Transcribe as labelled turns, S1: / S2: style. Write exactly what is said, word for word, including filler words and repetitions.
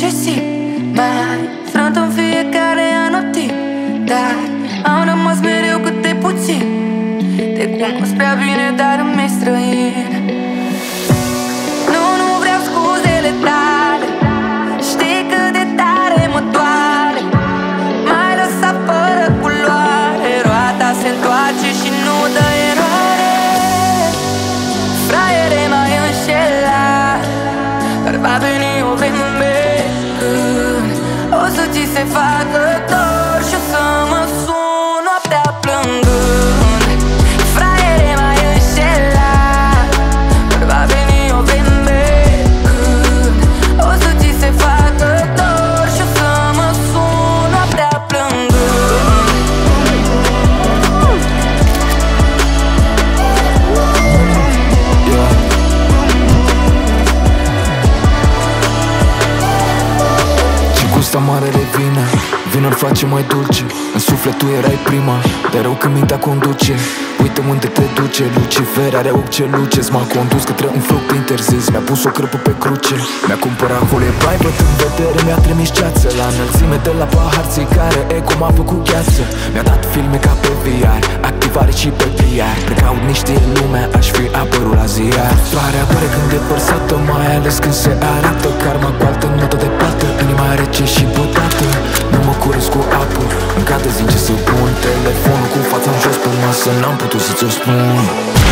S1: ce simt. Mai frânt în fiecare anotimp, dar am rămas mereu cât de puțin. Te cunosc prea bine, dar îmi-e străin. Nu, nu vreau scuzele tale, știi cât de tare mă doare. M-ai lăsat fără culoare, roata se întoarce și nu dă eroare. Fraiere, m-ai înșelat, dar va veni o vreme când o să ți se facă dor și o să mă sun noaptea plângând. Fraiere, m-ai înșelat, dar va veni o vreme când o să ți se facă dor și o să mă sun noaptea plângând.
S2: Ce gust amare revine, vinul face mai dulce. În suflet tu erai prima, dar rău când mintea conduce. Uită unde te duce, Lucifer are ochi ce luce. M-a condus către un fruct interzis, mi-a pus o crăpă pe cruce. Mi-a cumpărat folie bai, văd în vedere, mi-a trimis ceață. La înălțime de la pahar țigare, eco m-a făcut gheață. Mi-a dat filme ca pe V R, activare și pe P R. Precaut niște lumea, aș fi apărut la ziar. Soarea apare când e vărsată, mai ales când se arată. Karma cu altă notă de plată, inima rece și bătată. Nu mă curăț cu apă, încă te zic ce să pun. Telefonul cu fața în jos pe masă, n-am putut să ți-o spun.